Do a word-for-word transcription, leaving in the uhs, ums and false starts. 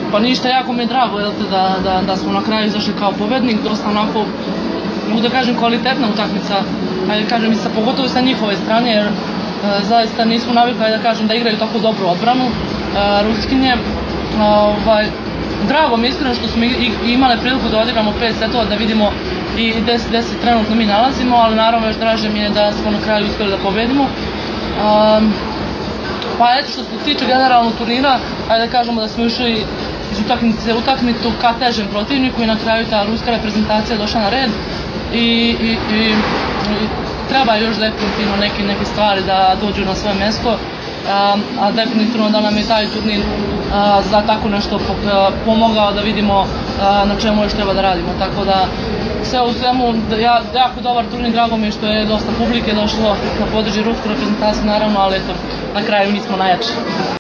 Pa ništa, jako mi je drago da, da, da smo na kraju izašli kao pobednik, dosta onako, mogu da kažem, kvalitetna utakmica, ajde kažem, sa, pogotovo sa njihove strane, jer e, zaista nismo navikali da kažem da igraju tako dobru odbranu e, Ruskinje. E, ovaj, drago mi je iskreno što smo imali priliku da odigramo pet setova, da vidimo i gde se trenutno mi nalazimo, ali naravno još draže mi je da smo na kraju uspjeli da pobedimo. Um, pa eto, što se tiče generalno turnira, ajde da kažemo da smo išli iz utakmice utakmicu ka težem protivniku i na kraju ta ruska reprezentacija došla na red i, i, i, i treba još definitivno neke, neke stvari da dođu na svoje mesto, a, a definitivno da nam je taj turnir a, za tako nešto pomogao da vidimo a, na čemu još treba da radimo, tako da sve u svemu, ja, jako dobar turnir, drago mi je što je dosta publike došlo na podrži rusku reprezentaciju naravno, ali eto, na kraju mi smo najjači.